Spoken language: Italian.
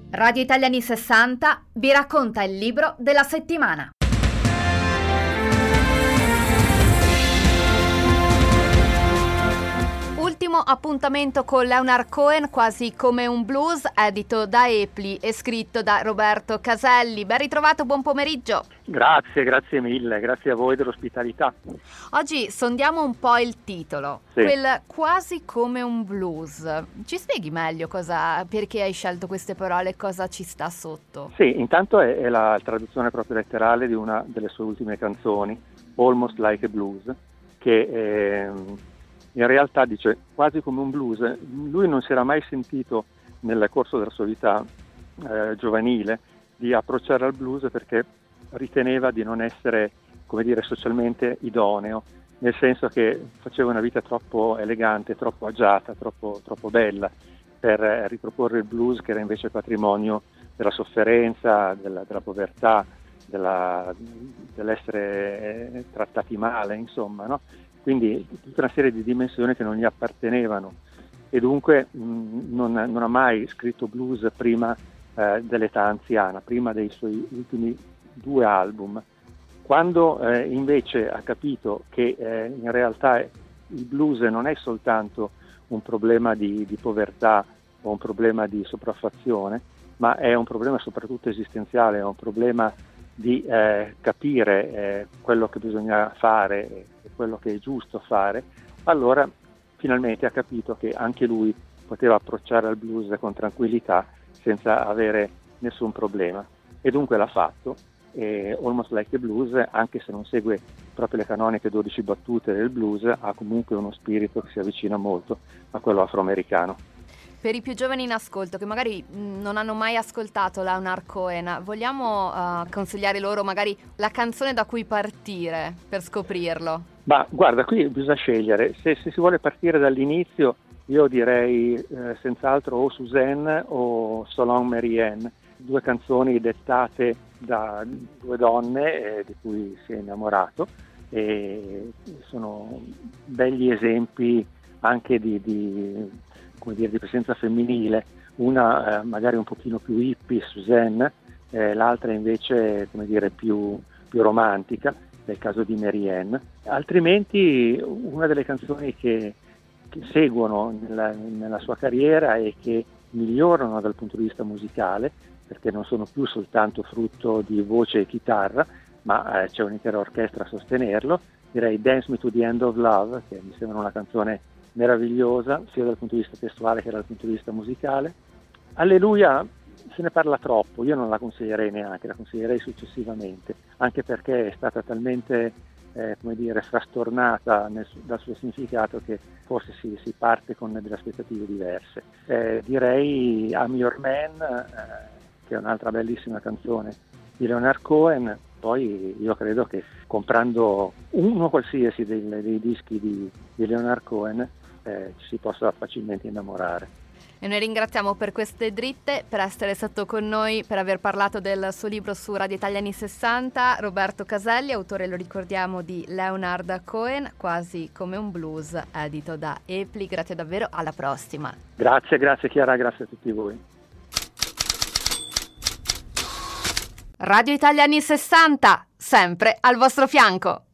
Radio Italiani 60 vi racconta il libro della settimana. Ultimo appuntamento con Leonard Cohen, Quasi come un blues, edito da Epli e scritto da Roberto Caselli. Ben ritrovato, buon pomeriggio. Grazie mille, grazie a voi dell'ospitalità. Oggi sondiamo un po' il titolo, sì. Quel Quasi come un blues. Ci spieghi meglio perché hai scelto queste parole, cosa ci sta sotto? Sì, intanto è la traduzione proprio letterale di una delle sue ultime canzoni, Almost Like a Blues, che in realtà dice quasi come un blues. Lui non si era mai sentito nel corso della sua vita giovanile di approcciare al blues perché riteneva di non essere, come dire, socialmente idoneo, nel senso che faceva una vita troppo elegante, troppo agiata, troppo bella per riproporre il blues, che era invece patrimonio della sofferenza, della povertà, dell'essere trattati male, insomma, no? Quindi tutta una serie di dimensioni che non gli appartenevano, e dunque non ha mai scritto blues prima dell'età anziana, prima dei suoi ultimi 2 album. Quando invece ha capito che in realtà il blues non è soltanto un problema di povertà o un problema di sopraffazione, ma è un problema soprattutto esistenziale, è un problema di capire quello che bisogna fare e quello che è giusto fare, allora finalmente ha capito che anche lui poteva approcciare al blues con tranquillità senza avere nessun problema, e dunque l'ha fatto. Almost Like a Blues, anche se non segue proprio le canoniche 12 battute del blues, ha comunque uno spirito che si avvicina molto a quello afroamericano. Per i più giovani in ascolto, che magari non hanno mai ascoltato Leonard Cohen, vogliamo consigliare loro magari la canzone da cui partire per scoprirlo? Ma guarda, qui bisogna scegliere. Se si vuole partire dall'inizio, io direi senz'altro o Suzanne o So Long Marianne, 2 canzoni dettate da 2 donne di cui si è innamorato, e sono begli esempi anche di presenza femminile. Una magari un pochino più hippie, Suzanne, l'altra invece più romantica, nel caso di Marianne. Altrimenti una delle canzoni che seguono nella sua carriera e che migliorano dal punto di vista musicale, perché non sono più soltanto frutto di voce e chitarra, ma c'è un'intera orchestra a sostenerlo, direi Dance Me to the End of Love, che mi sembra una canzone meravigliosa sia dal punto di vista testuale che dal punto di vista musicale. Alleluia se ne parla troppo, io non la consiglierei neanche, la consiglierei successivamente, anche perché è stata talmente frastornata dal suo significato che forse si parte con delle aspettative diverse. Direi I'm Your Man, che è un'altra bellissima canzone di Leonard Cohen. Poi io credo che comprando uno qualsiasi dei dischi di Leonard Cohen ci si possa facilmente innamorare. E noi ringraziamo per queste dritte, per essere stato con noi, per aver parlato del suo libro su Radio Italiani 60, Roberto Caselli, autore, lo ricordiamo, di Leonard Cohen, Quasi come un blues, edito da Epli. Grazie davvero, alla prossima. Grazie Chiara, grazie a tutti voi. Radio Italiani 60, sempre al vostro fianco.